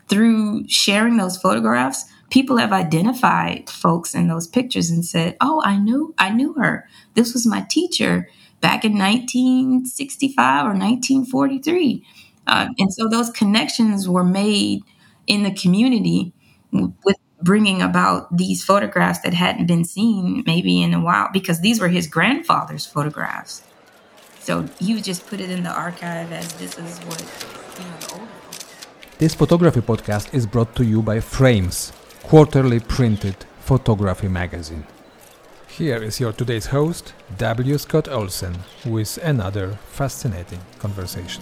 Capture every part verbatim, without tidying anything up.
through sharing those photographs, people have identified folks in those pictures and said, oh, I knew, I knew her. This was my teacher back in nineteen sixty-five or nineteen forty-three. Uh, and so those connections were made in the community with bringing about these photographs that hadn't been seen maybe in a while, because these were his grandfather's photographs. So he would just put it in the archive as this is what, you know, the older folks. This photography podcast is brought to you by Frames, quarterly printed photography magazine. Here is your today's host, W. Scott Olsen, with another fascinating conversation.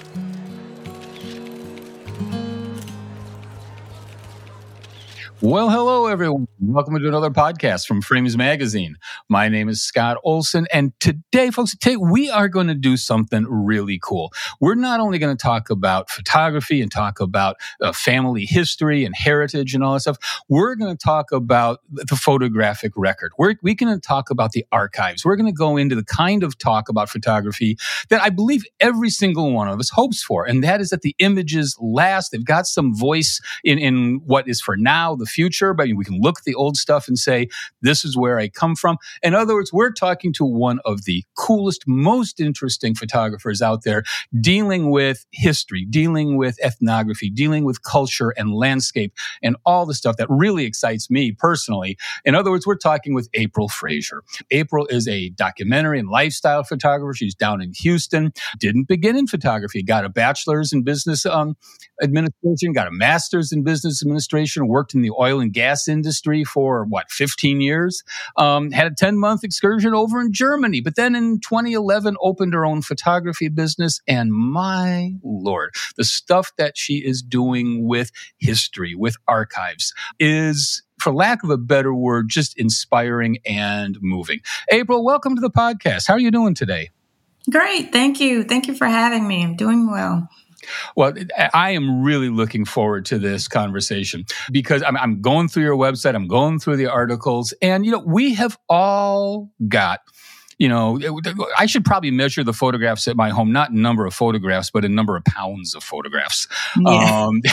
Well, hello, everyone. Welcome to another podcast from Frames Magazine. My name is Scott Olsen, and today, folks, today we are going to do something really cool. We're not only going to talk about photography and talk about uh, family history and heritage and all that stuff. We're going to talk about the photographic record. We're we're going to talk about the archives. We're going to go into the kind of talk about photography that I believe every single one of us hopes for, and that is that the images last. They've got some voice in, in what is for now, the future, but we can look at the old stuff and say, this is where I come from. In other words, we're talking to one of the coolest, most interesting photographers out there, dealing with history, dealing with ethnography, dealing with culture and landscape and all the stuff that really excites me personally. In other words, we're talking with April Frazier. April is a documentary and lifestyle photographer. She's down in Houston, didn't begin in photography, got a bachelor's in business um, administration, got a master's in business administration, worked in the oil and gas industry for, what, fifteen years? Um, had a ten-month excursion over in Germany, but then in twenty eleven opened her own photography business, and my Lord, the stuff that she is doing with history, with archives, is, for lack of a better word, just inspiring and moving. April, welcome to the podcast. How are you doing today? Great. Thank you. Thank you for having me. I'm doing well. Well, I am really looking forward to this conversation because I'm, I'm going through your website, I'm going through the articles, and, you know, we have all got, you know, I should probably measure the photographs at my home, not in number of photographs, but in number of pounds of photographs. Yeah. Um,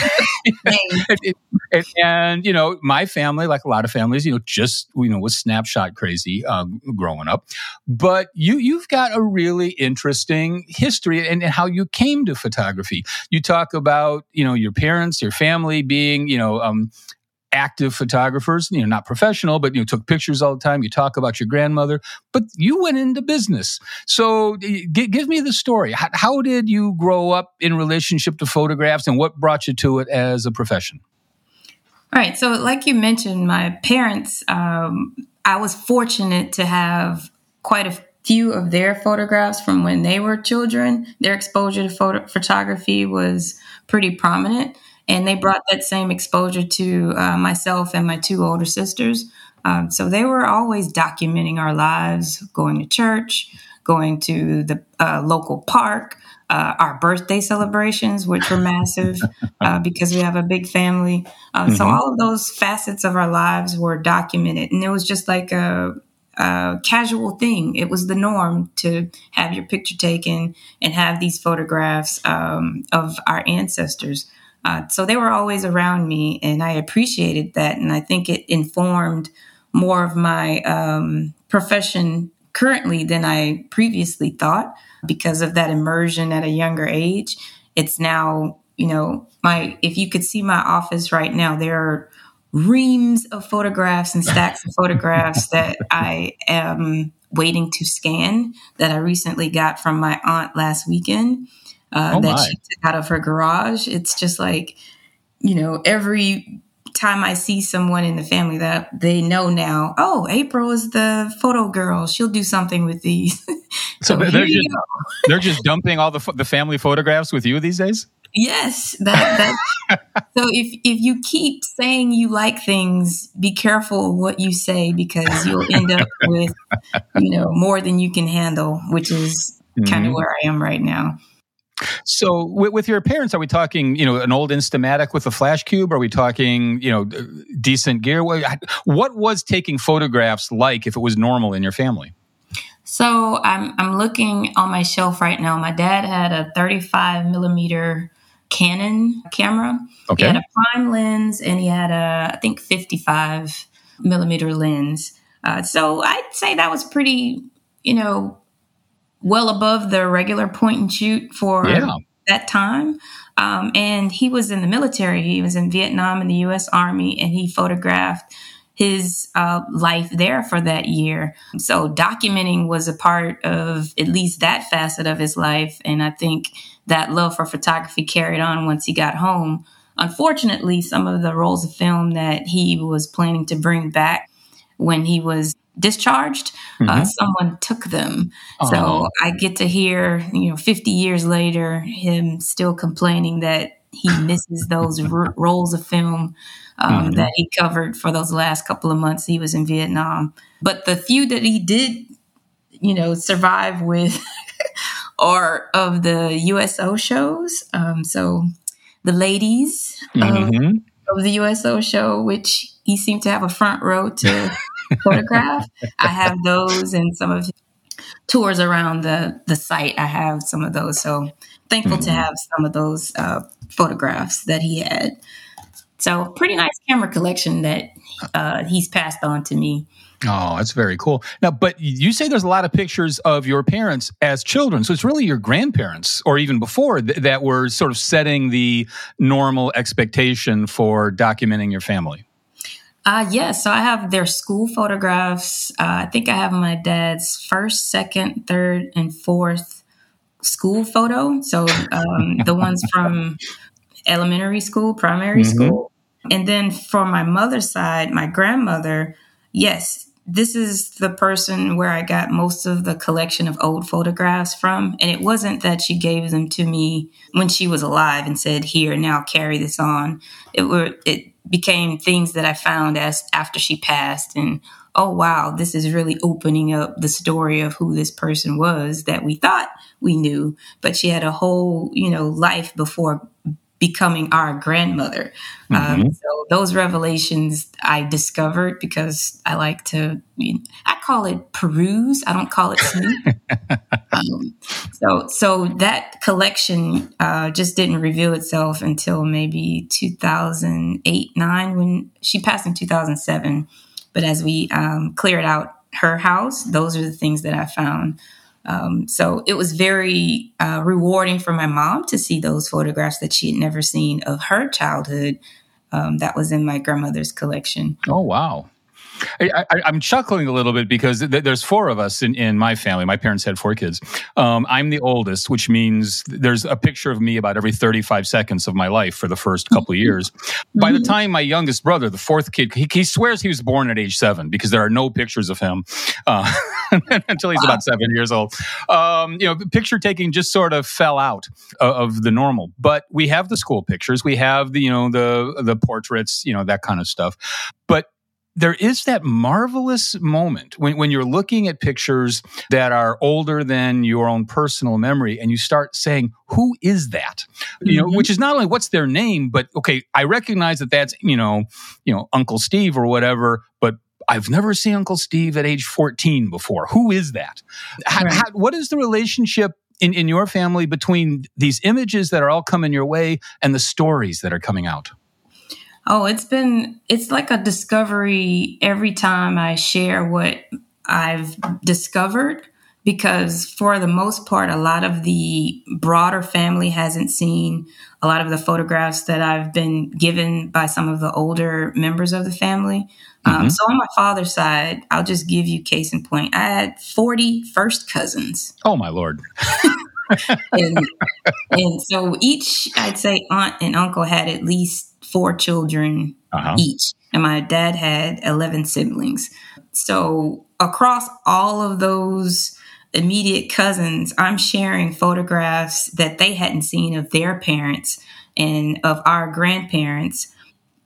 and, and, and, you know, my family, like a lot of families, you know, just, you know, was snapshot crazy um, growing up. But you, you've got a really interesting history and, and how you came to photography. You talk about, you know, your parents, your family being, you know, um, active photographers, you know, not professional, but, you know, took pictures all the time. You talk about your grandmother, but you went into business. So g- give me the story. How, how did you grow up in relationship to photographs and what brought you to it as a profession? All right. So like you mentioned, my parents, um, I was fortunate to have quite a few of their photographs from when they were children. Their exposure to photo- photography was pretty prominent. And they brought that same exposure to uh, myself and my two older sisters. Um, so they were always documenting our lives, going to church, going to the uh, local park, uh, our birthday celebrations, which were massive uh, because we have a big family. Uh, mm-hmm. So all of those facets of our lives were documented. And it was just like a, a casual thing. It was the norm to have your picture taken and have these photographs um, of our ancestors. Uh, so they were always around me, and I appreciated that. And I think it informed more of my um, profession currently than I previously thought because of that immersion at a younger age. It's now, you know, my if you could see my office right now, there are reams of photographs and stacks of photographs that I am waiting to scan that I recently got from my aunt last weekend. Uh, oh that she took out of her garage. It's just like, you know, every time I see someone in the family that they know now, oh, April is the photo girl. She'll do something with these. so so they're, just, they're just dumping all the the family photographs with you these days? Yes. That, that, so if, if you keep saying you like things, be careful what you say because you'll end up with, you know, more than you can handle, which is mm-hmm. kind of where I am right now. So with, with your parents, are we talking, you know, an old Instamatic with a flash cube? Are we talking, you know, decent gear? What was taking photographs like if it was normal in your family? So I'm I'm looking on my shelf right now. My dad had a thirty-five millimeter Canon camera. Okay. He had a prime lens, and he had a, I think, fifty-five millimeter lens. Uh, so I'd say that was pretty, you know, well above the regular point and shoot for Yeah. that time. Um, and he was in the military. He was in Vietnam in the U S Army, and he photographed his uh, life there for that year. So documenting was a part of at least that facet of his life. And I think that love for photography carried on once he got home. Unfortunately, some of the rolls of film that he was planning to bring back when he was discharged, mm-hmm. uh, someone took them. Oh. So I get to hear, you know, fifty years later, him still complaining that he misses those r- rolls of film um, mm-hmm. that he covered for those last couple of months he was in Vietnam. But the few that he did, you know, survive with are of the U S O shows. Um, so the ladies mm-hmm. of, of the U S O show, which he seemed to have a front row to photograph. I have those, and some of his tours around the, the site, I have some of those. So thankful mm-hmm. to have some of those uh, photographs that he had. So pretty nice camera collection that uh, he's passed on to me. Oh, that's very cool. Now, but you say there's a lot of pictures of your parents as children. So it's really your grandparents, or even before, th- that were sort of setting the normal expectation for documenting your family. Uh, yes. Yeah, so I have their school photographs. Uh, I think I have my dad's first, second, third, and fourth school photo. So um, the ones from elementary school, primary mm-hmm. school. And then for my mother's side, my grandmother, yes, this is the person where I got most of the collection of old photographs from. And it wasn't that she gave them to me when she was alive and said, here, now carry this on. It were, it became things that I found as after she passed. And, oh, wow, this is really opening up the story of who this person was that we thought we knew. But she had a whole, you know, life before becoming our grandmother. Mm-hmm. Um, so those revelations I discovered because I like to, you know, I call it peruse. I don't call it snoop. um, so, so that collection uh, just didn't reveal itself until maybe two thousand eight, nine, when she passed in two thousand seven. But as we um, cleared out her house, those are the things that I found. Um, so it was very uh, rewarding for my mom to see those photographs that she had never seen of her childhood. Um, that was in my grandmother's collection. Oh, wow. I, I, I'm chuckling a little bit because th- there's four of us in, in my family. My parents had four kids. Um, I'm the oldest, which means there's a picture of me about every thirty-five seconds of my life for the first couple of years. Mm-hmm. By the time my youngest brother, the fourth kid, he, he swears he was born at age seven because there are no pictures of him uh, until he's wow. about seven years old. Um, you know, picture taking just sort of fell out of, of the normal. But we have the school pictures. We have the, you know, the the portraits, you know, that kind of stuff. But there is that marvelous moment when, when you're looking at pictures that are older than your own personal memory and you start saying, who is that? Mm-hmm. You know, which is not only what's their name, but okay, I recognize that that's, you know, you know, Uncle Steve or whatever, but I've never seen Uncle Steve at age fourteen before. Who is that? How, right. how, what is the relationship in, in your family between these images that are all coming your way and the stories that are coming out? Oh, it's been, it's like a discovery every time I share what I've discovered, because for the most part, a lot of the broader family hasn't seen a lot of the photographs that I've been given by some of the older members of the family. Mm-hmm. Um, so on my father's side, I'll just give you case in point. I had forty first cousins. Oh, my Lord. and, and so each, I'd say aunt and uncle had at least four children uh-huh. each. And my dad had eleven siblings. So across all of those immediate cousins, I'm sharing photographs that they hadn't seen of their parents and of our grandparents.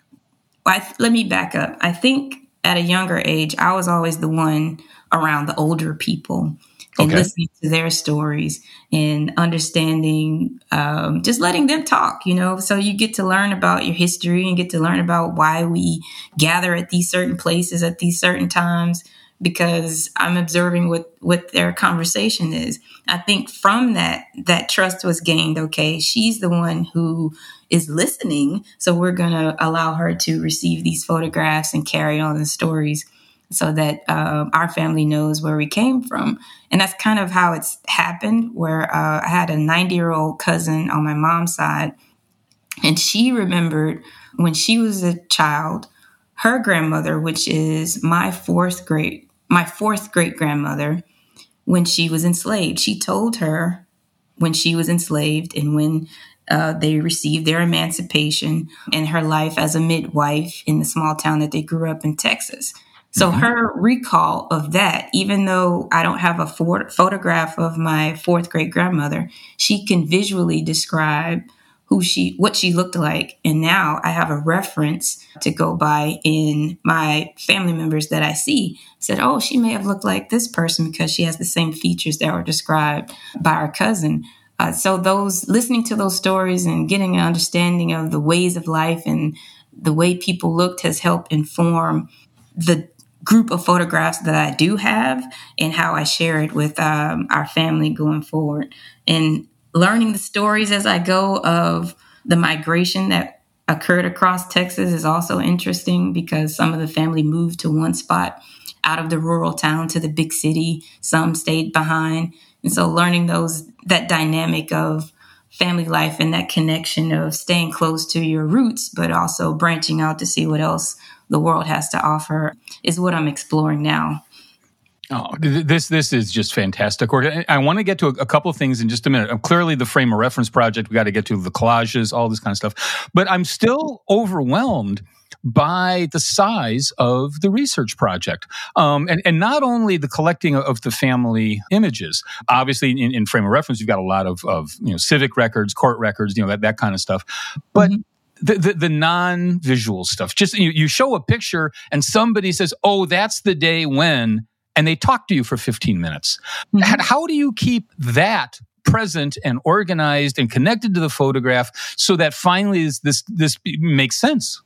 I, let me back up. I think at a younger age, I was always the one around the older people and okay. listening to their stories and understanding, um, just letting them talk, you know, so you get to learn about your history and get to learn about why we gather at these certain places at these certain times. because I'm observing what, what their conversation is. I think from that, that trust was gained. Okay, she's the one who is listening, so we're going to allow her to receive these photographs and carry on the stories so that uh, our family knows where we came from. And that's kind of how it's happened, where uh, I had a ninety-year-old cousin on my mom's side, and she remembered when she was a child, her grandmother, which is my fourth great, my fourth great grandmother, when she was enslaved. She told her when she was enslaved and when uh, they received their emancipation, and her life as a midwife in the small town that they grew up in, Texas. So mm-hmm. her recall of that, even though I don't have a for- photograph of my fourth great grandmother, she can visually describe who she, what she looked like. And now I have a reference to go by in my family members that I see. Said, oh, she may have looked like this person because she has the same features that were described by our cousin. Uh, so those, listening to those stories and getting an understanding of the ways of life and the way people looked has helped inform the group of photographs that I do have and how I share it with um, our family going forward. And learning the stories as I go of the migration that occurred across Texas is also interesting, because some of the family moved to one spot out of the rural town to the big city. Some stayed behind. And so learning those, that dynamic of family life and that connection of staying close to your roots, but also branching out to see what else the world has to offer is what I'm exploring now. Oh, this this is just fantastic. I want to get to a, a couple of things in just a minute. Clearly, the Frame of Reference project, we got to get to the collages, all this kind of stuff. But I'm still overwhelmed by the size of the research project. Um, and, and not only the collecting of the family images. Obviously, in, in Frame of Reference, you've got a lot of, of you know, civic records, court records, you know, that, that kind of stuff. But mm-hmm. The, the, the non-visual stuff, just you, you show a picture and somebody says, oh, that's the day when, and they talk to you for fifteen minutes. Mm-hmm. How do you keep that present and organized and connected to the photograph so that finally is this, this makes sense?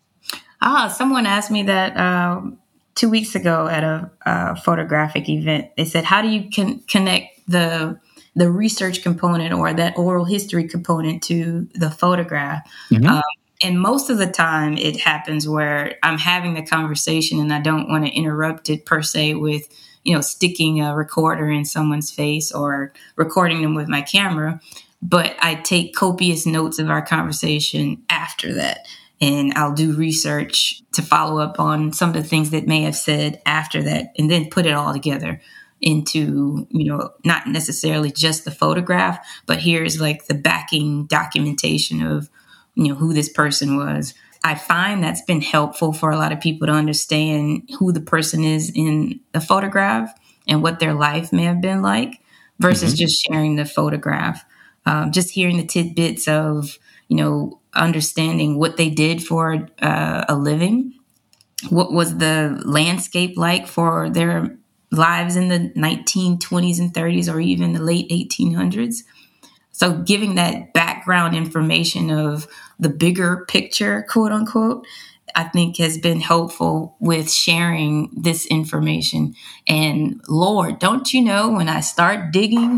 Ah, someone asked me that um, two weeks ago at a, a photographic event. They said, how do you con- connect the the research component or that oral history component to the photograph? Mm-hmm. Um, and most of the time it happens where I'm having the conversation and I don't want to interrupt it per se with, you know, sticking a recorder in someone's face or recording them with my camera. But I take copious notes of our conversation after that. And I'll do research to follow up on some of the things that may have said after that, and then put it all together into, you know, not necessarily just the photograph, but here's like the backing documentation of, you know, who this person was. I find that's been helpful for a lot of people to understand who the person is in the photograph and what their life may have been like versus mm-hmm. just sharing the photograph. Um, just hearing the tidbits of, you know, understanding what they did for uh, a living. What was the landscape like for their lives in the nineteen twenties and thirties or even the late eighteen hundreds. So giving that background information of the bigger picture, quote unquote, I think has been helpful with sharing this information. And Lord, don't you know, when I start digging,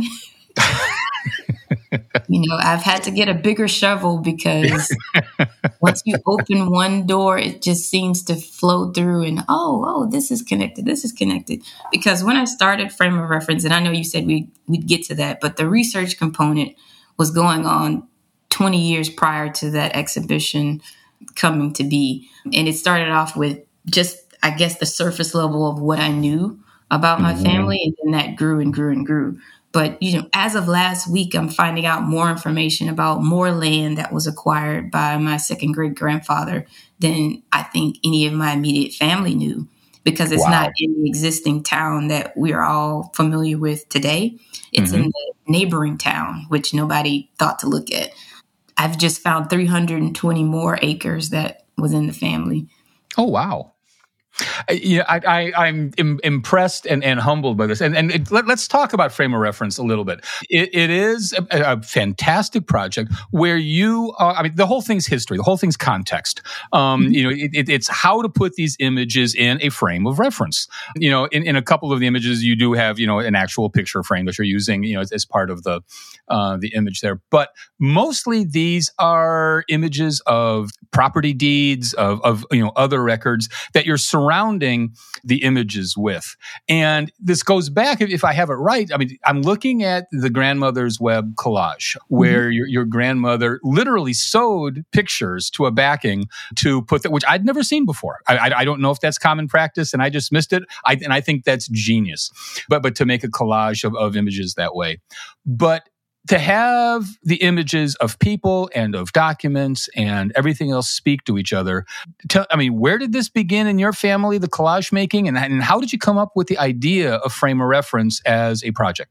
you know, I've had to get a bigger shovel because once you open one door, it just seems to flow through and, oh, oh, this is connected. This is connected. Because when I started Frame of Reference, and I know you said we, we'd get to that, but the research component was going on twenty years prior to that exhibition coming to be. And it started off with just, I guess, the surface level of what I knew about my mm-hmm. family. And then that grew and grew and grew. But, you know, as of last week, I'm finding out more information about more land that was acquired by my second great grandfather than I think any of my immediate family knew, because it's wow. not in the existing town that we're all familiar with today. It's mm-hmm. in the neighboring town, which nobody thought to look at. I've just found three hundred twenty more acres that was in the family. Oh, wow. Yeah, I, I, I'm im- impressed and, and humbled by this. And, and it, let, let's talk about frame of reference a little bit. It, it is a, a fantastic project where you, uh, I mean, the whole thing's history, the whole thing's context. Um, mm-hmm. You know, it, it, it's how to put these images in a frame of reference. You know, in, in a couple of the images, you do have, you know, an actual picture frame that you're using, you know, as, as part of the uh, the image there. But mostly these are images of property deeds, of, of you know, other records that you're surrounding the images with. And this goes back, if I have it right, I mean, I'm looking at the Grandmother's Web collage, where mm-hmm. your, your grandmother literally sewed pictures to a backing to put that, which I'd never seen before. I, I, I don't know if that's common practice, and I just missed it. I, and I think that's genius. But but to make a collage of, of images that way. But to have the images of people and of documents and everything else speak to each other. Tell, I mean, where did this begin in your family, the collage making, and, and how did you come up with the idea of frame of reference as a project?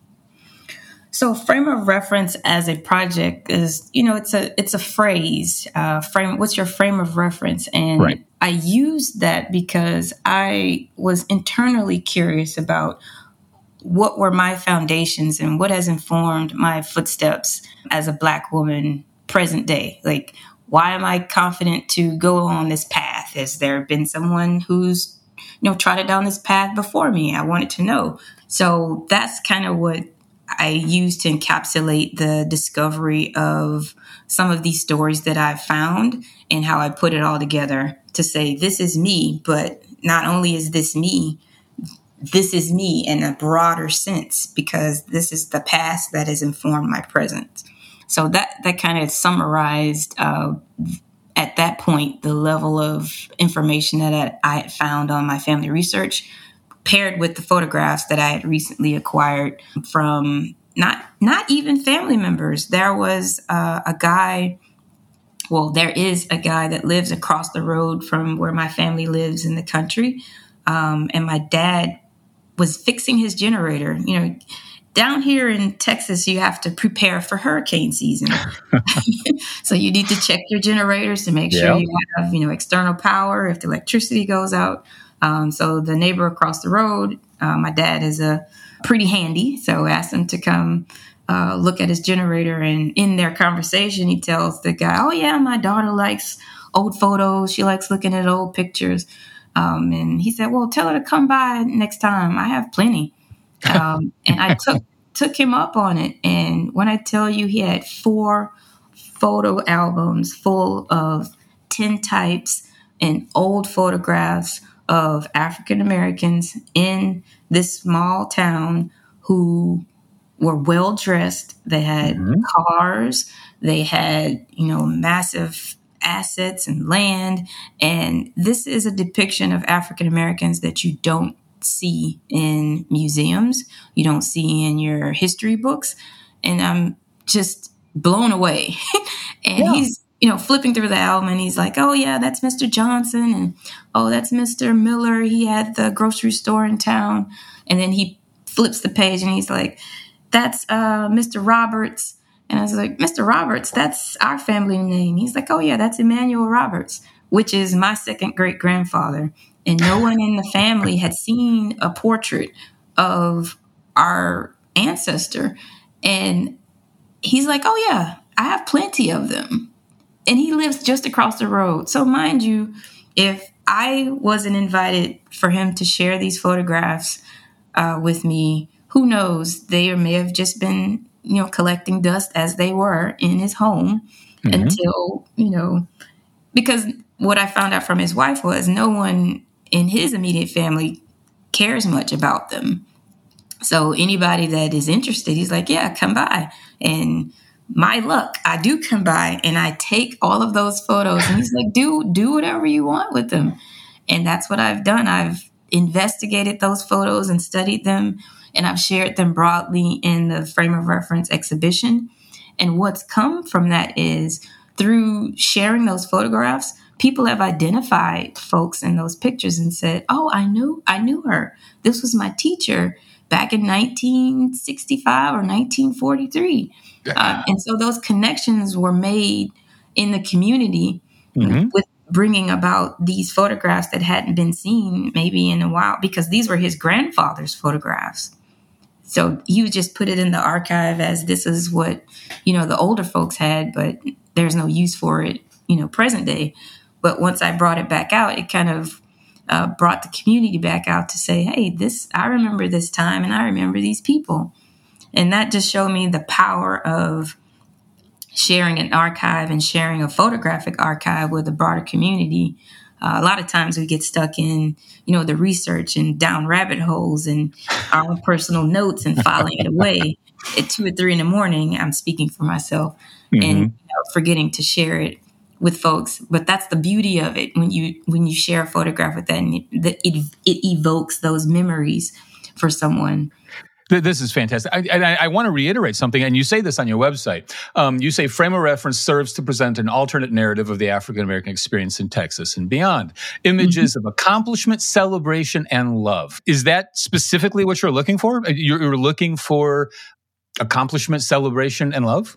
So, frame of reference as a project is, you know, it's a it's a phrase. Uh, frame. What's your frame of reference? And right. I used that because I was internally curious about what were my foundations and what has informed my footsteps as a Black woman present day? Like, why am I confident to go on this path? Has there been someone who's, you know, trotted down this path before me? I wanted to know. So that's kind of what I used to encapsulate the discovery of some of these stories that I've found and how I put it all together to say, this is me, but not only is this me, this is me in a broader sense, because this is the past that has informed my present. So that, that kind of summarized uh, at that point the level of information that I had found on my family research, paired with the photographs that I had recently acquired from not not even family members. There was uh, a guy, well, there is a guy that lives across the road from where my family lives in the country. Um, and my dad was fixing his generator. You know, down here in Texas, you have to prepare for hurricane season. So you need to check your generators to make sure yep. you have, you know, external power if the electricity goes out. Um, so the neighbor across the road, uh, my dad is a pretty handy. So I asked him to come uh, look at his generator. And in their conversation, he tells the guy, oh, yeah, my daughter likes old photos. She likes looking at old pictures. Um, and he said, well, tell her to come by next time. I have plenty. Um, and I took took him up on it. And when I tell you, he had four photo albums full of tintypes and old photographs of African Americans in this small town who were well dressed. They had mm-hmm. cars. They had, you know, massive assets and land. And this is a depiction of African Americans that you don't see in museums. You don't see in your history books. And I'm just blown away. And yeah. he's, you know, flipping through the album and he's like, oh, yeah, that's Mister Johnson. And, oh, that's Mister Miller. He had the grocery store in town. And then he flips the page and he's like, that's uh, Mister Roberts. And I was like, Mister Roberts, that's our family name. He's like, oh, yeah, that's Emmanuel Roberts, which is my second great grandfather. And no one in the family had seen a portrait of our ancestor. And he's like, oh, yeah, I have plenty of them. And he lives just across the road. So mind you, if I wasn't invited for him to share these photographs uh, with me, who knows? They may have just been, you know, collecting dust as they were in his home mm-hmm. until, you know, because what I found out from his wife was no one in his immediate family cares much about them. So anybody that is interested, he's like, yeah, come by. And my luck, I do come by and I take all of those photos. And he's like, do, do whatever you want with them. And that's what I've done. I've investigated those photos and studied them. And I've shared them broadly in the Frame of Reference exhibition. And what's come from that is through sharing those photographs, people have identified folks in those pictures and said, oh, I knew, I knew her. This was my teacher back in nineteen sixty-five or nineteen forty-three. Uh, and so those connections were made in the community mm-hmm. with bringing about these photographs that hadn't been seen maybe in a while, because these were his grandfather's photographs. So he would just put it in the archive as this is what, you know, the older folks had, but there's no use for it, you know, present day. But once I brought it back out, it kind of uh, brought the community back out to say, hey, this, I remember this time and I remember these people. And that just showed me the power of sharing an archive and sharing a photographic archive with a broader community. Uh, a lot of times we get stuck in, you know, the research and down rabbit holes and our own personal notes and filing it away at two or three in the morning. I'm speaking for myself, mm-hmm. and you know, forgetting to share it with folks. But that's the beauty of it. When you when you share a photograph with that, and it, it, it evokes those memories for someone. This is fantastic. I, I, I want to reiterate something, and you say this on your website. Um, you say Frame of Reference serves to present an alternate narrative of the African-American experience in Texas and beyond. Images mm-hmm. of accomplishment, celebration, and love. Is that specifically what you're looking for? You're, you're looking for accomplishment, celebration, and love?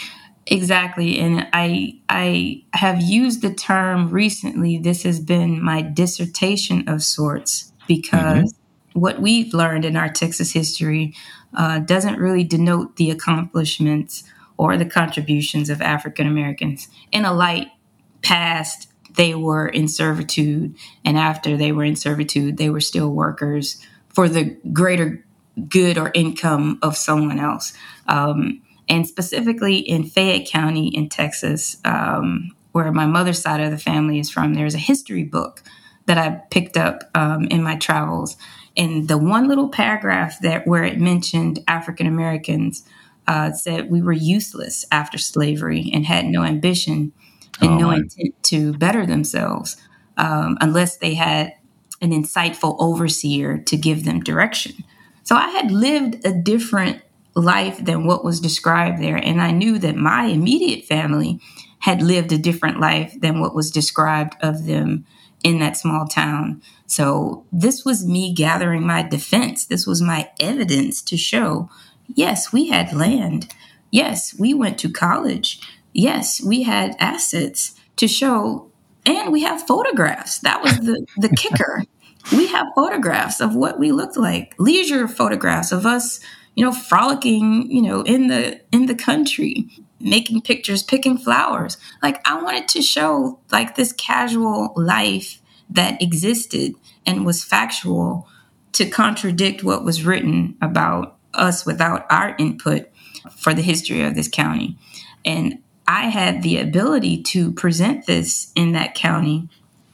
Exactly. And I I have used the term recently. This has been my dissertation of sorts, because mm-hmm. what we've learned in our Texas history uh, doesn't really denote the accomplishments or the contributions of African Americans. In a light past, they were in servitude, and after they were in servitude, they were still workers for the greater good or income of someone else. Um, and specifically in Fayette County in Texas, um, where my mother's side of the family is from, there's a history book that I picked up um, in my travels. And the one little paragraph that where it mentioned African Americans uh, said we were useless after slavery and had no ambition and oh, no man. intent to better themselves um, unless they had an insightful overseer to give them direction. So I had lived a different life than what was described there. And I knew that my immediate family had lived a different life than what was described of them in that small town. So this was me gathering my defense. This was my evidence to show, yes, we had land. Yes, we went to college. Yes, we had assets to show, and we have photographs. That was the, the kicker. We have photographs of what we looked like, leisure photographs of us, you know, frolicking, you know, in the in the country, making pictures, picking flowers. Like, I wanted to show like this casual life that existed and was factual to contradict what was written about us without our input for the history of this county. And I had the ability to present this in that county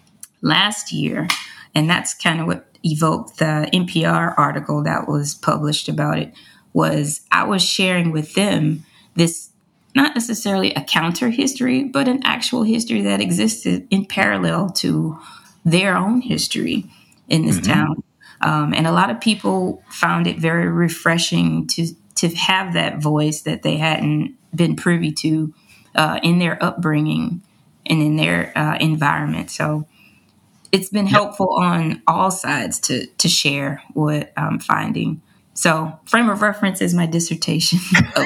last year. And that's kind of what evoked the N P R article that was published about it. Was I was sharing with them this, not necessarily a counter history, but an actual history that existed in parallel to their own history in this mm-hmm. town. Um, and a lot of people found it very refreshing to to have that voice that they hadn't been privy to uh, in their upbringing and in their uh, environment. So it's been helpful yep. on all sides to to share what I'm finding. So Frame of Reference is my dissertation.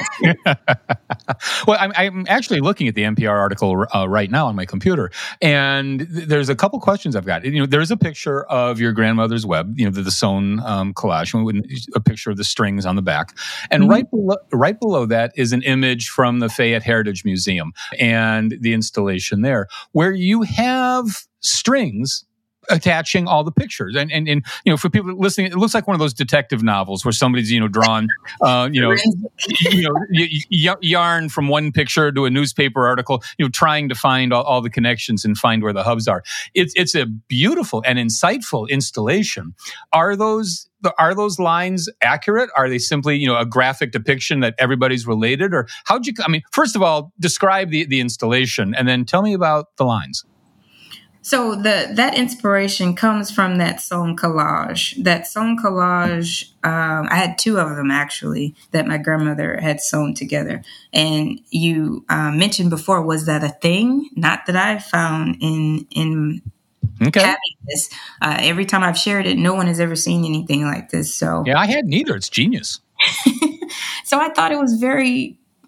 Well, I'm, I'm actually looking at the N P R article uh, right now on my computer, and th- there's a couple questions I've got. You know, there's a picture of your grandmother's web, you know, the, the sewn um, collage, a picture of the strings on the back, and mm-hmm. right below, right below that is an image from the Fayette Heritage Museum and the installation there, where you have strings attaching all the pictures. And, and, and, you know, for people listening, it looks like one of those detective novels where somebody's, you know, drawn, uh, you know, you know, y- y- yarn from one picture to a newspaper article, you know, trying to find all, all the connections and find where the hubs are. It's, it's a beautiful and insightful installation. Are those, are those lines accurate? Are they simply, you know, a graphic depiction that everybody's related? Or how'd you, I mean, first of all, describe the, the installation and then tell me about the lines. So the that inspiration comes from that sewn collage. That sewn collage, um, I had two of them actually that my grandmother had sewn together. And you uh, mentioned before, was that a thing? Not that I found in in okay. having this. Uh, every time I've shared it, no one has ever seen anything like this. So yeah, I had neither. It's genius. So I thought it was very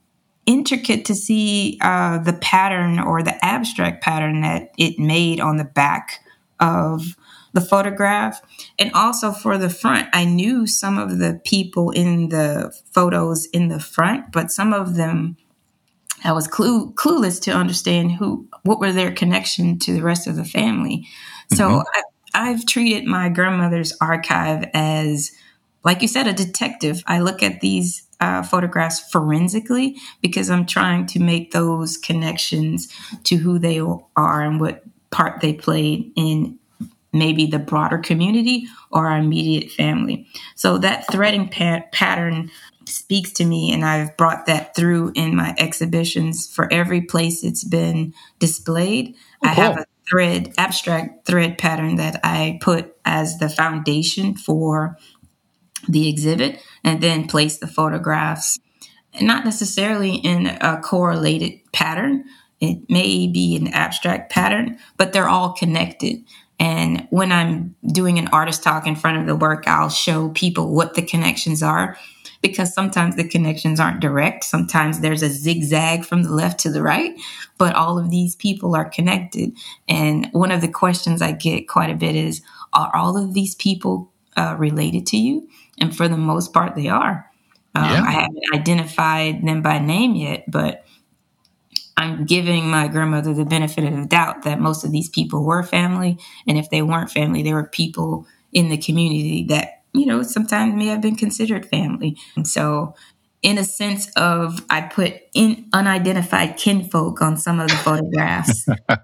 intricate to see uh, the pattern or the abstract pattern that it made on the back of the photograph. And also for the front, I knew some of the people in the photos in the front, but some of them I was clue, clueless to understand who, what were their connection to the rest of the family. So mm-hmm. I, I've treated my grandmother's archive as, like you said, a detective. I look at these uh, photographs forensically because I'm trying to make those connections to who they are and what part they played in maybe the broader community or our immediate family. So that threading pat- pattern speaks to me, and I've brought that through in my exhibitions. For every place it's been displayed, oh, I cool. have a thread, abstract thread pattern that I put as the foundation for the exhibit, and then place the photographs, not necessarily in a correlated pattern. It may be an abstract pattern, but they're all connected. And when I'm doing an artist talk in front of the work, I'll show people what the connections are, because sometimes the connections aren't direct. Sometimes there's a zigzag from the left to the right, but all of these people are connected. And one of the questions I get quite a bit is, are all of these people uh, related to you? And for the most part, they are. Um, yeah. I haven't identified them by name yet, but I'm giving my grandmother the benefit of the doubt that most of these people were family. And if they weren't family, they were people in the community that, you know, sometimes may have been considered family. And so in a sense of, I put in unidentified kinfolk on some of the photographs.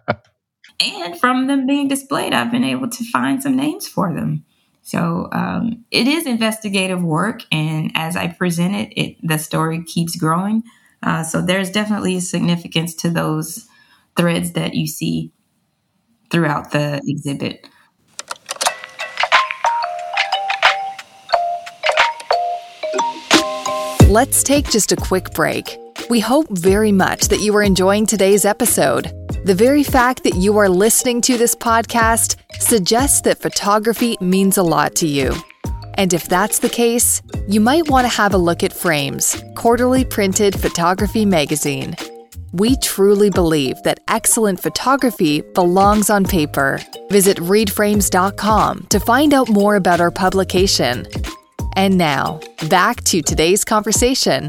And from them being displayed, I've been able to find some names for them. So um, it is investigative work. And as I present it, it the story keeps growing. Uh, so there's definitely a significance to those threads that you see throughout the exhibit. Let's take just a quick break. We hope very much that you are enjoying today's episode. The very fact that you are listening to this podcast suggests that photography means a lot to you. And if that's the case, you might want to have a look at Frames, quarterly printed photography magazine. We truly believe that excellent photography belongs on paper. Visit read frames dot com to find out more about our publication. And now, back to today's conversation.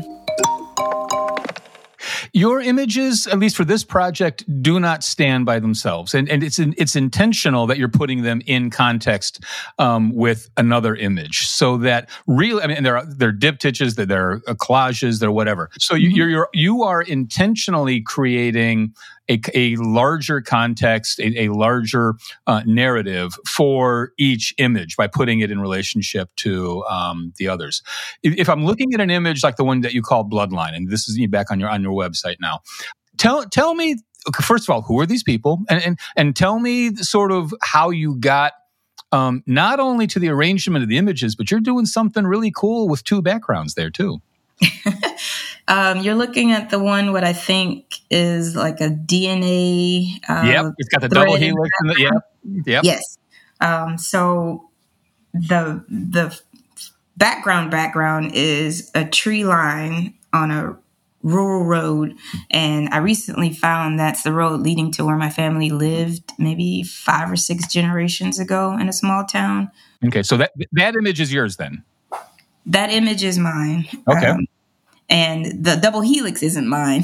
Your images, at least for this project, do not stand by themselves. And, and it's it's intentional that you're putting them in context um, with another image, so that really, I mean, there are there are diptychs, there are collages, there are whatever. So you, you're, you're you are intentionally creating a, a larger context, a, a larger uh, narrative for each image by putting it in relationship to um, the others. If, if I'm looking at an image like the one that you call Bloodline, and this is back on your on your website now, tell tell me first of all, who are these people, and and and tell me sort of how you got um, not only to the arrangement of the images, but you're doing something really cool with two backgrounds there too. Um, you're looking at the one, what I think is like a D N A. Uh, yep, it's got the double helix. In the, yep, yep. Yes. Um, so the the background background is a tree line on a rural road, and I recently found that's the road leading to where my family lived, maybe five or six generations ago in a small town. Okay, so that that image is yours then. That image is mine. Okay. Um, And the double helix isn't mine.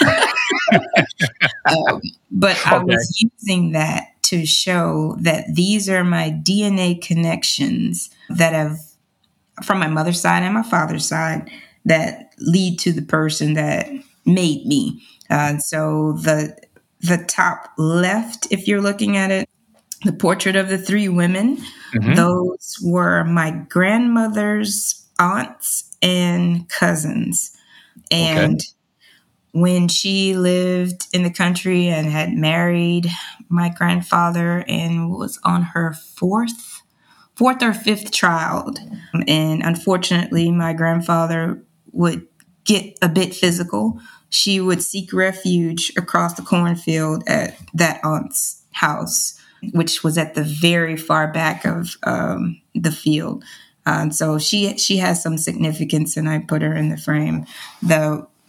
um, but I okay. was using that to show that these are my D N A connections that have, from my mother's side and my father's side, that lead to the person that made me. Uh, so the the top left, if you're looking at it, the portrait of the three women, mm-hmm. those were my grandmother's aunts and cousins. And okay. when she lived in the country and had married my grandfather and was on her fourth, fourth or fifth child, and unfortunately my grandfather would get a bit physical, she would seek refuge across the cornfield at that aunt's house, which was at the very far back of um, the field. Um, so she she has some significance, and I put her in the frame. The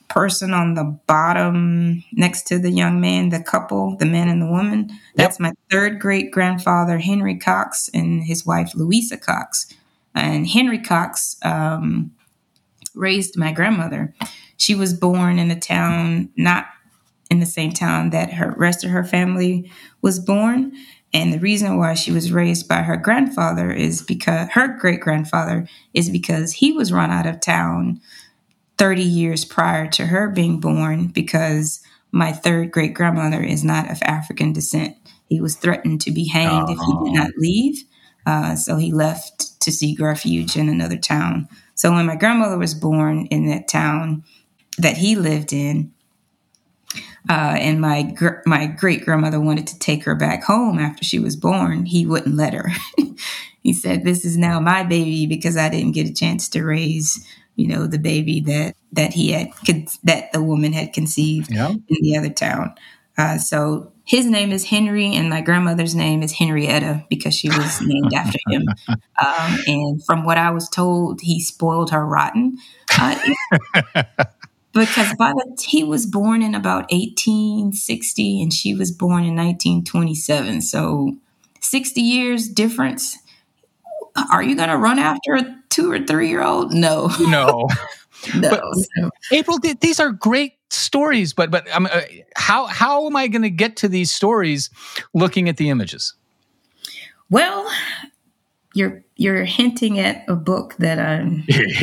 person on the bottom next to the young man, the couple, the man and the woman, that's yep. my third great grandfather, Henry Cox, and his wife, Louisa Cox. And Henry Cox um, raised my grandmother. She was born in a town, not in the same town that her rest of her family was born. And the reason why she was raised by her grandfather is because her great grandfather is because he was run out of town thirty years prior to her being born, because my third great grandmother is not of African descent. He was threatened to be hanged oh. if he did not leave. Uh, so he left to seek refuge in another town. So when my grandmother was born in that town that he lived in, uh, and my gr- my great grandmother wanted to take her back home after she was born, he wouldn't let her. He said, "This is now my baby because I didn't get a chance to raise, you know, the baby that that he had that the woman had conceived yeah. in the other town." Uh, so his name is Henry, and my grandmother's name is Henrietta because she was named after him. Um, and from what I was told, he spoiled her rotten. Uh, Because by the he was born in about eighteen sixty and she was born in nineteen twenty-seven. So sixty years difference. Are you going to run after a two or three year old? No, no, no. But, so. April, these are great stories, but but um, uh, how how am I going to get to these stories looking at the images? Well, you're you're hinting at a book that I'm.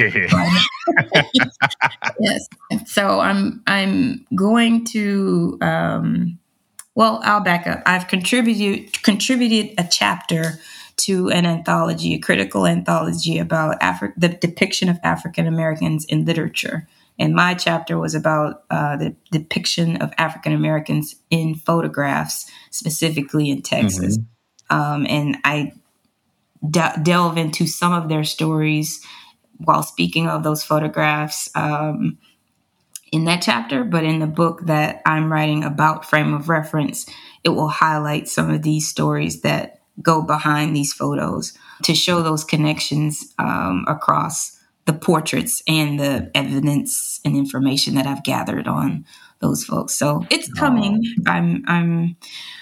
Yes. So I'm I'm going to um, well, I'll back up. I've contributed contributed a chapter to an anthology, a critical anthology about Afri- the depiction of African Americans in literature. And my chapter was about uh, the depiction of African Americans in photographs, specifically in Texas. Mm-hmm. Um, and I de- delve into some of their stories while speaking of those photographs um, in that chapter. But in the book that I'm writing about Frame of Reference, it will highlight some of these stories that go behind these photos to show those connections um, across the portraits and the evidence and information that I've gathered on those folks. So it's coming. Oh. I'm, I'm,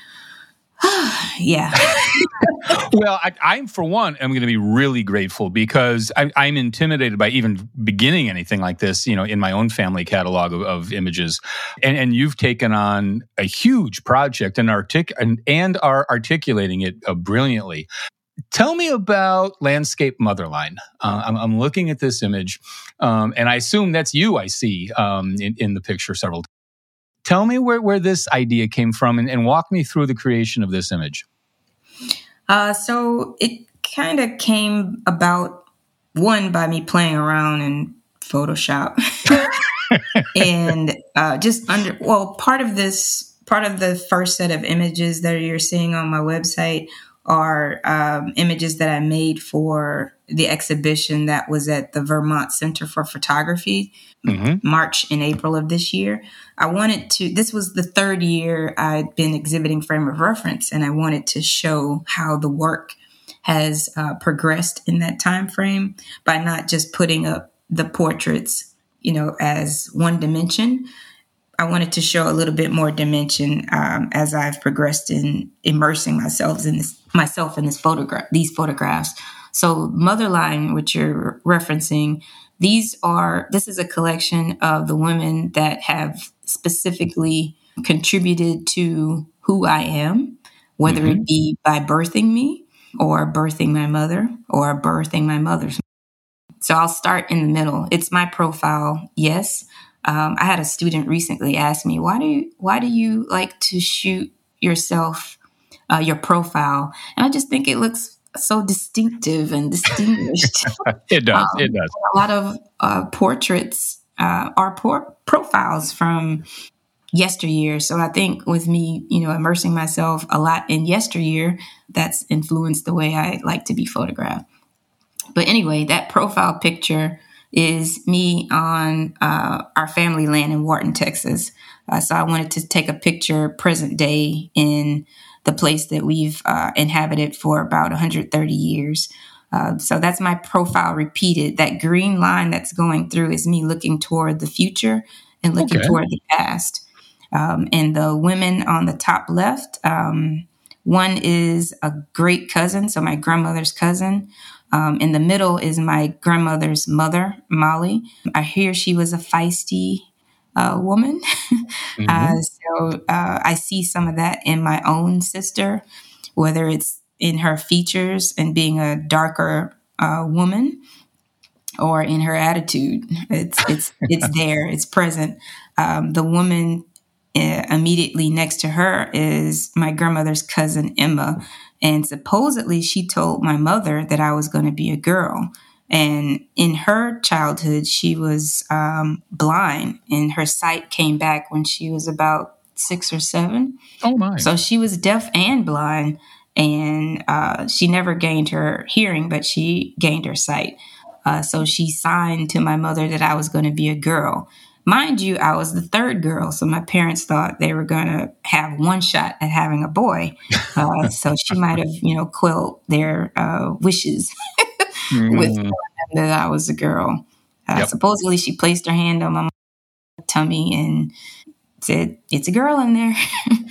yeah. Well, I, I'm, for one, I'm going to be really grateful because I, I'm intimidated by even beginning anything like this, you know, in my own family catalog of, of images. And, and you've taken on a huge project and, artic- and, and are articulating it uh, brilliantly. Tell me about Landscape Motherline. Uh, I'm, I'm looking at this image, um, and I assume that's you I see um, in, in the picture several times. Tell me where, where this idea came from and, and walk me through the creation of this image. Uh, so it kind of came about, one, by me playing around in Photoshop. and uh, just under, well, part of this, part of the first set of images that you're seeing on my website are um, images that I made for the exhibition that was at the Vermont Center for Photography, mm-hmm. March and April of this year. I wanted to, this was the third year I'd been exhibiting Frame of Reference, and I wanted to show how the work has uh, progressed in that time frame by not just putting up the portraits, you know, as one dimension. I wanted to show a little bit more dimension um, as I've progressed in immersing myself in this myself in this photograph, these photographs. So Motherline, which you're referencing, these are this is a collection of the women that have specifically contributed to who I am, whether mm-hmm. it be by birthing me or birthing my mother or birthing my mother's. So I'll start in the middle. It's my profile, yes. Um, I had a student recently ask me, why do you, why do you like to shoot yourself, uh, your profile? And I just think it looks so distinctive and distinguished. It does. Um, it does. A lot of uh, portraits uh, are por- profiles from yesteryear. So I think with me, you know, immersing myself a lot in yesteryear, that's influenced the way I like to be photographed. But anyway, that profile picture is me on uh, our family land in Wharton, Texas. Uh, so I wanted to take a picture present day in the place that we've uh, inhabited for about one hundred thirty years. Uh, so that's my profile repeated. That green line that's going through is me looking toward the future. and looking Okay. toward the past. Um, and the women on the top left, um, one is a great cousin, so my grandmother's cousin. Um, in the middle is my grandmother's mother, Molly. I hear she was a feisty uh, woman. Mm-hmm. uh, so uh, I see some of that in my own sister, whether it's in her features and being a darker uh, woman, or in her attitude. It's it's it's there. It's present. Um, the woman uh, immediately next to her is my grandmother's cousin Emma, and supposedly she told my mother that I was going to be a girl. And in her childhood, she was um, blind, and her sight came back when she was about six or seven. Oh my! So she was deaf and blind, and uh, she never gained her hearing, but she gained her sight. Uh, so she signed to my mother that I was going to be a girl. Mind you, I was the third girl, so my parents thought they were going to have one shot at having a boy. Uh, so she might have, you know, quelled their uh, wishes Mm. with telling them that I was a girl. Uh, Yep. Supposedly, she placed her hand on my tummy and said, "It's a girl in there."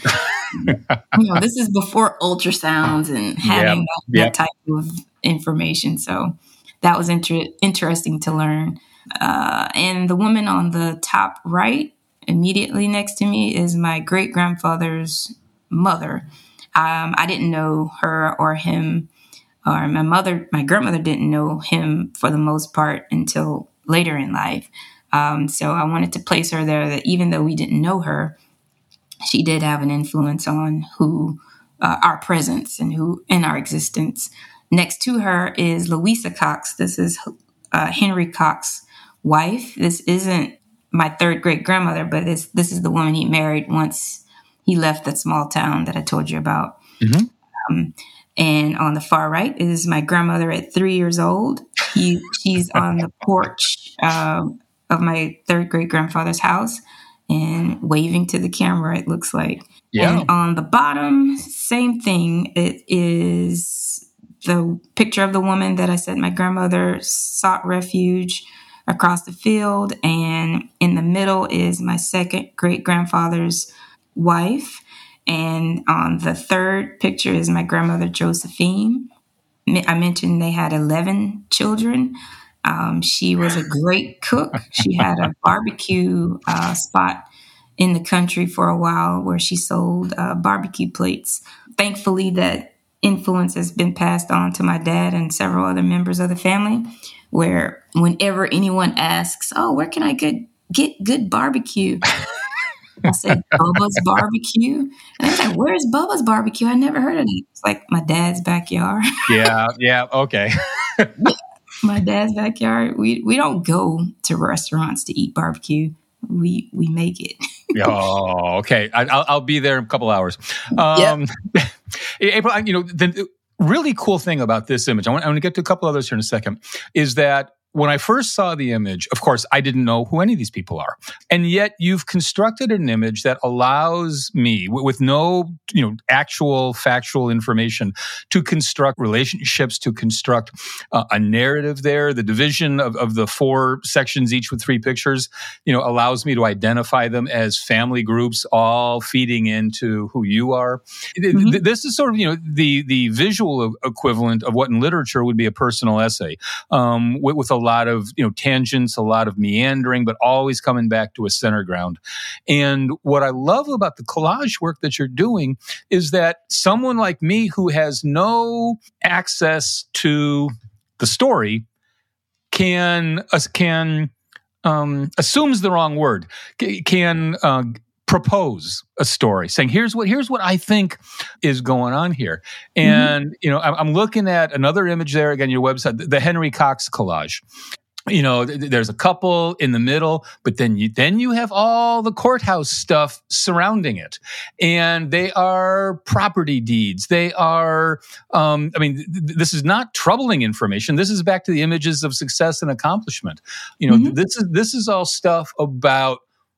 You know, this is before ultrasounds and having Yep. that, that Yep. type of information. So that was inter- interesting to learn. Uh, and the woman on the top right, immediately next to me, is my great grandfather's mother. Um, I didn't know her or him, or my mother, my grandmother didn't know him for the most part until later in life. Um, so I wanted to place her there, that even though we didn't know her, she did have an influence on who uh, our presence and who in our existence. Next to her is Louisa Cox. This is uh, Henry Cox's wife. This isn't my third great grandmother, but this this is the woman he married once he left that small town that I told you about. Mm-hmm. Um, and on the far right is my grandmother at three years old. He, she's on the porch um, of my third great grandfather's house and waving to the camera, it looks like. Yeah. And on the bottom, same thing. It is the picture of the woman that I said my grandmother sought refuge across the field. And in the middle is my second great grandfather's wife. And on the third picture is my grandmother, Josephine. I mentioned they had eleven children. Um, she was a great cook. She had a barbecue uh, spot in the country for a while where she sold uh, barbecue plates. Thankfully, that influence has been passed on to my dad and several other members of the family, where whenever anyone asks, "Oh, where can I get, get good barbecue?" I said, "Bubba's Barbecue." And I was like, "Where's Bubba's Barbecue? I never heard of it." It's like my dad's backyard. Yeah. Yeah. Okay. My dad's backyard. We we don't go to restaurants to eat barbecue. We we make it. Oh, okay. I, I'll, I'll be there in a couple hours. Um, yep. April, you know, the really cool thing about this image, I want, I want to get to a couple others here in a second, is that when I first saw the image, of course, I didn't know who any of these people are. And yet you've constructed an image that allows me, with no, you know, actual factual information, to construct relationships, to construct uh, a narrative there. The division of, of the four sections, each with three pictures, you know, allows me to identify them as family groups, all feeding into who you are. Mm-hmm. This is sort of, you know, the, the visual equivalent of what in literature would be a personal essay, um, with, with a lot of, you know, tangents, a lot of meandering, but always coming back to a center ground. And what I love about the collage work that you're doing is that someone like me who has no access to the story can, uh, can, um, assumes the wrong word, can, uh, propose a story saying, here's what, here's what I think is going on here. And, mm-hmm. you know, I'm looking at another image there, again, your website, the Henry Cox collage. You know, there's a couple in the middle, but then you, then you have all the courthouse stuff surrounding it. And they are property deeds. They are, um, I mean, th- this is not troubling information. This is back to the images of success and accomplishment. You know, mm-hmm. this is, this is all stuff about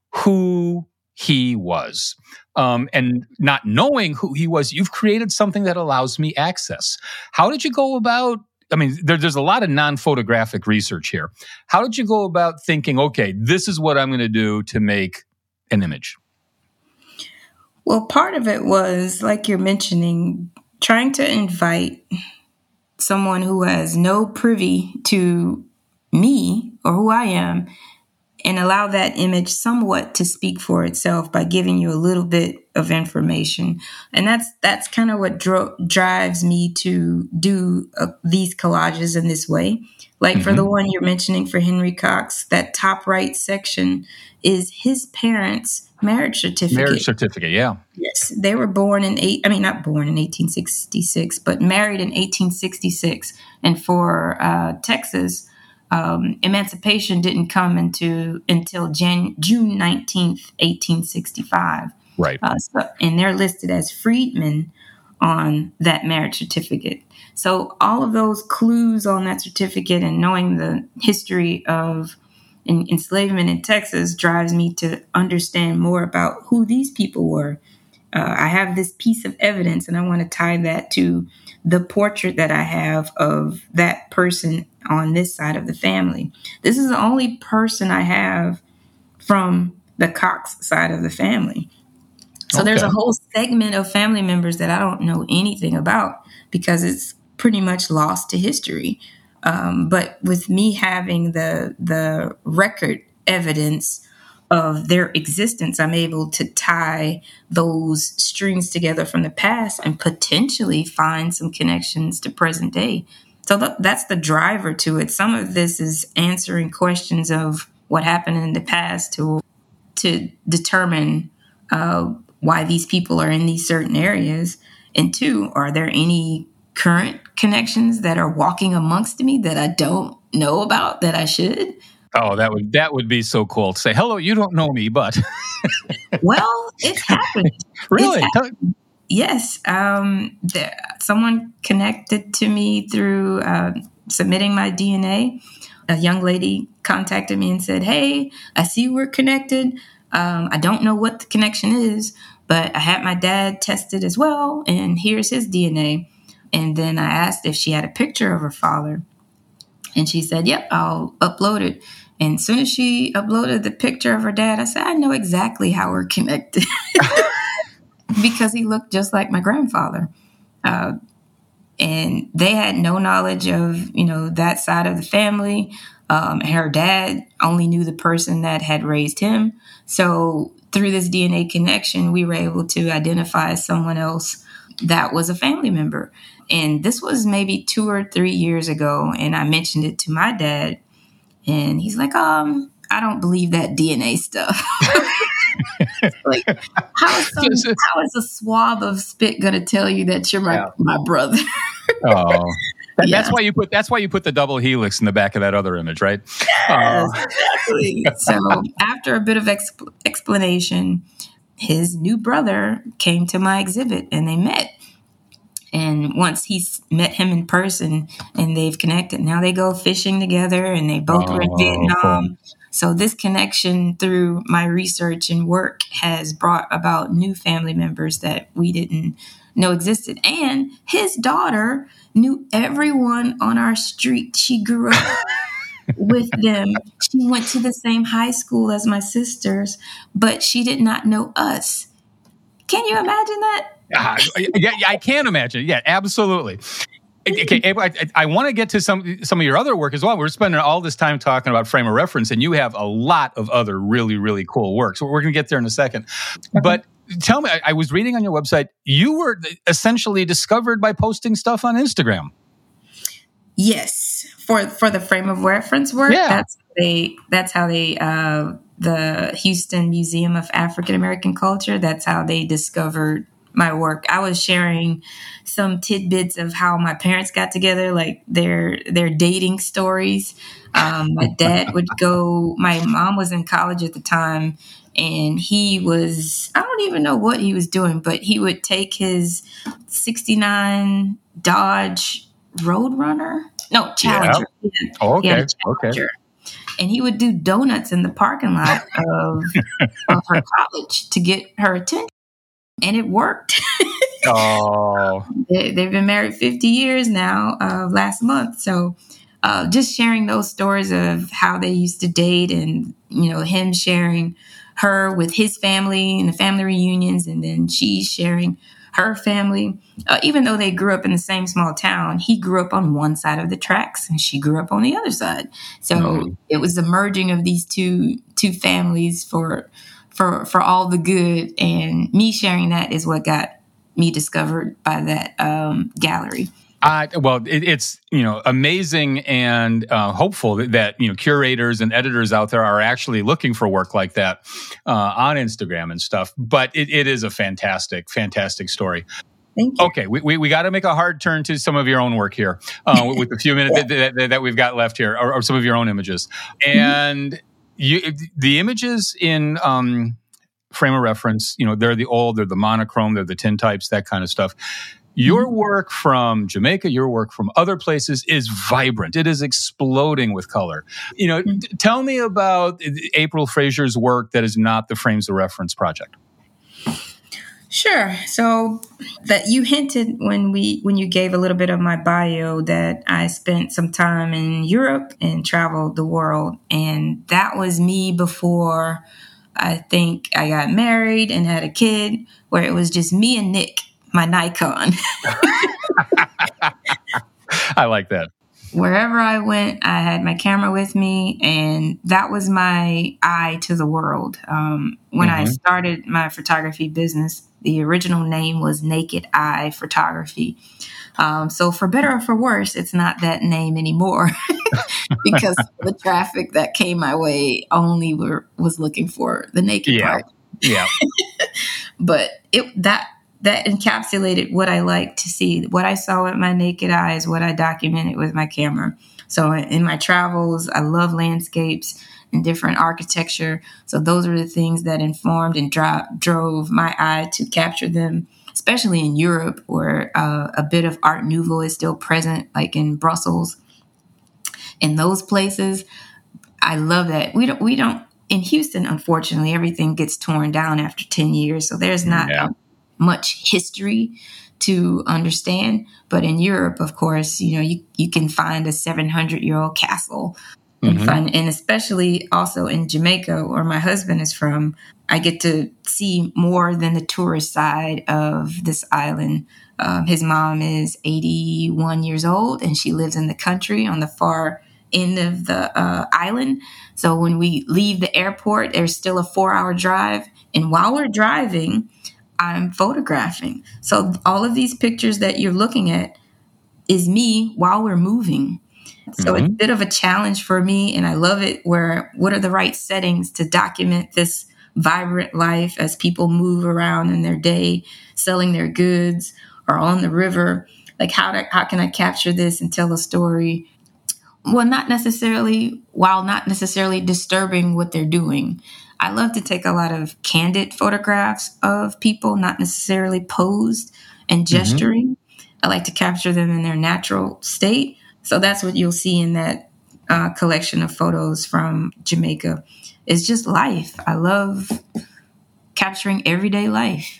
who he was. Um, and not knowing who he was, you've created something that allows me access. How did you go about I mean, there, there's a lot of non-photographic research here. How did you go about thinking, okay, this is what I'm going to do to make an image? Well, part of it was, like you're mentioning, trying to invite someone who has no privy to me or who I am, and allow that image somewhat to speak for itself by giving you a little bit of information. And that's that's kind of what dro- drives me to do uh, these collages in this way. Like mm-hmm. for the one you're mentioning for Henry Cox, that top right section is his parents' marriage certificate. Marriage certificate, yeah. Yes, they were born in eight. I mean, not born in eighteen sixty-six, but married in eighteen sixty-six. And for uh, Texas, Um, emancipation didn't come into until Jan- June nineteenth, eighteen sixty-five. Right. Uh, so, and they're listed as freedmen on that marriage certificate. So all of those clues on that certificate and knowing the history of en- enslavement in Texas drives me to understand more about who these people were. Uh, I have this piece of evidence, and I want to tie that to the portrait that I have of that person on this side of the family. This is the only person I have from the Cox side of the family. So okay. There's a whole segment of family members that I don't know anything about because it's pretty much lost to history. Um, but with me having the the record evidence of their existence, I'm able to tie those strings together from the past and potentially find some connections to present day. So th- that's the driver to it. Some of this is answering questions of what happened in the past to to determine uh, why these people are in these certain areas. And two, are there any current connections that are walking amongst me that I don't know about that I should? Oh, that would that would be so cool to say, hello, you don't know me, but. Well, it's happened. Really? It's happened. Yes. Um, there, someone connected to me through uh, submitting my D N A. A young lady contacted me and said, hey, I see we're connected. Um, I don't know what the connection is, but I had my dad tested as well, and here's his D N A. And then I asked if she had a picture of her father. And she said, yep, I'll upload it. And as soon as she uploaded the picture of her dad, I said, I know exactly how we're connected because he looked just like my grandfather. Uh, and they had no knowledge of, you know, that side of the family. Um, her dad only knew the person that had raised him. So through this D N A connection, we were able to identify someone else that was a family member. And this was maybe two or three years ago. And I mentioned it to my dad. And he's like, um, I don't believe that D N A stuff. Like, how is, some, how is a swab of spit going to tell you that you're my, yeah. my brother? Oh, that, yeah. that's why you put that's why you put the double helix in the back of that other image, right? Yes, uh. Exactly. So after a bit of exp- explanation, his new brother came to my exhibit and they met. And once he's met him in person and they've connected, now they go fishing together and they both oh, were in Vietnam. Cool. So this connection through my research and work has brought about new family members that we didn't know existed. And his daughter knew everyone on our street. She grew up with them. She went to the same high school as my sisters, but she did not know us. Can you imagine that? Uh, yeah, I can imagine. Yeah, absolutely. Okay, I, I want to get to some some of your other work as well. We're spending all this time talking about frame of reference, and you have a lot of other really, really cool work. So we're going to get there in a second. But tell me, I, I was reading on your website, you were essentially discovered by posting stuff on Instagram. Yes, for for the frame of reference work. Yeah. That's they. That's how they. Uh, the Houston Museum of African American Culture. That's how they discovered my work. I was sharing some tidbits of how my parents got together, like their their dating stories. Um, my dad would go, my mom was in college at the time, and he was, I don't even know what he was doing, but he would take his sixty-nine Dodge Roadrunner. No, Challenger. Yeah. Oh, okay. Challenger. Okay. And he would do donuts in the parking lot of, of her college to get her attention. And it worked. Oh, they, they've been married fifty years now, uh, last month. So uh, just sharing those stories of how they used to date, and, you know, him sharing her with his family and the family reunions, and then she's sharing her family. Uh, even though they grew up in the same small town, he grew up on one side of the tracks and she grew up on the other side. So mm. it was the merging of these two two families for for for all the good. And me sharing that is what got me discovered by that um, gallery. Uh, well, it, it's, you know, amazing and uh, hopeful that, that, you know, curators and editors out there are actually looking for work like that uh, on Instagram and stuff. But it, it is a fantastic, fantastic story. Thank you. Okay, we we, we got to make a hard turn to some of your own work here uh, with the few minutes yeah. that, that, that we've got left here, or, or some of your own images. And mm-hmm. you, the images in um, Frame of Reference, you know, they're the old, they're the monochrome, they're the tintypes, that kind of stuff. Your work from Jamaica, your work from other places is vibrant. It is exploding with color. You know, mm-hmm. t- tell me about April Fraser's work that is not the Frames of Reference project. Sure. So that you hinted when we when you gave a little bit of my bio that I spent some time in Europe and traveled the world, and that was me before I think I got married and had a kid, where it was just me and Nick, my Nikon. I like that. Wherever I went, I had my camera with me, and that was my eye to the world. Um, when mm-hmm. I started my photography business, the original name was Naked Eye Photography. Um, so for better or for worse, it's not that name anymore because the traffic that came my way only were, was looking for the naked yeah. part. Yeah. But it that that encapsulated what I like to see. What I saw with my naked eye is what I documented with my camera. So in my travels, I love landscapes and different architecture. So those are the things that informed and dro- drove my eye to capture them, especially in Europe, where uh, a bit of Art Nouveau is still present, like in Brussels. In those places, I love that. We don't, we don't, in Houston, unfortunately, everything gets torn down after ten years. So there's not yeah. much history to understand. But in Europe, of course, you know, you, you can find a seven hundred year old castle. And, mm-hmm. find, and especially also in Jamaica, where my husband is from, I get to see more than the tourist side of this island. Um, his mom is eighty-one years old, and she lives in the country on the far end of the uh, island. So when we leave the airport, there's still a four hour drive. And while we're driving, I'm photographing. So all of these pictures that you're looking at is me while we're moving. So mm-hmm. it's a bit of a challenge for me, and I love it. Where what are the right settings to document this vibrant life as people move around in their day, selling their goods or on the river? Like how to, how can I capture this and tell a story? Well, not necessarily while not necessarily disturbing what they're doing. I love to take a lot of candid photographs of people, not necessarily posed and gesturing. Mm-hmm. I like to capture them in their natural state. So that's what you'll see in that uh, collection of photos from Jamaica. It's just life. I love capturing everyday life.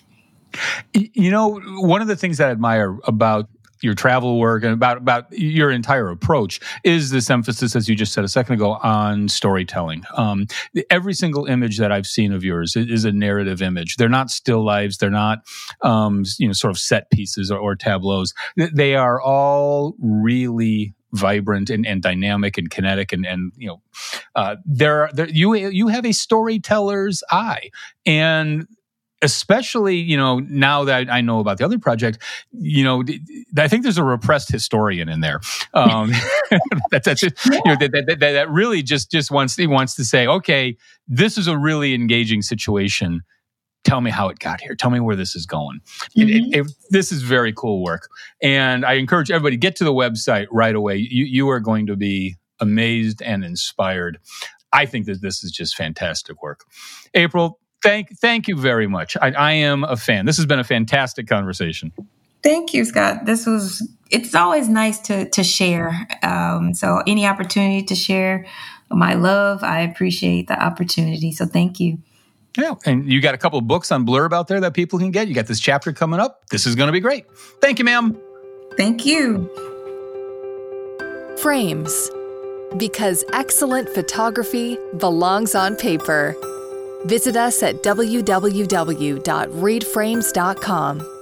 You know, one of the things that I admire about your travel work and about, about your entire approach is this emphasis, as you just said a second ago, on storytelling. Um, every single image that I've seen of yours is a narrative image. They're not still lives. They're not, um, you know, sort of set pieces or, or tableaus. They are all really vibrant and, and dynamic and kinetic, and, and you know, uh, there, there you you have a storyteller's eye. And especially, you know, now that I know about the other project, you know, I think there's a repressed historian in there. Um, that's, that's just, you know, that, that, that really just, just wants, he wants to say, okay, this is a really engaging situation. Tell me how it got here. Tell me where this is going. Mm-hmm. It, it, it, this is very cool work. And I encourage everybody, get to the website right away. You, you are going to be amazed and inspired. I think that this is just fantastic work. April, Thank, thank you very much. I, I am a fan. This has been a fantastic conversation. Thank you, Scott. This was, it's always nice to, to share. Um, so any opportunity to share my love, I appreciate the opportunity. So thank you. Yeah, and you got a couple of books on Blurb out there that people can get. You got this chapter coming up. This is going to be great. Thank you, ma'am. Thank you. Frames. Because excellent photography belongs on paper. Visit us at w w w dot read frames dot com.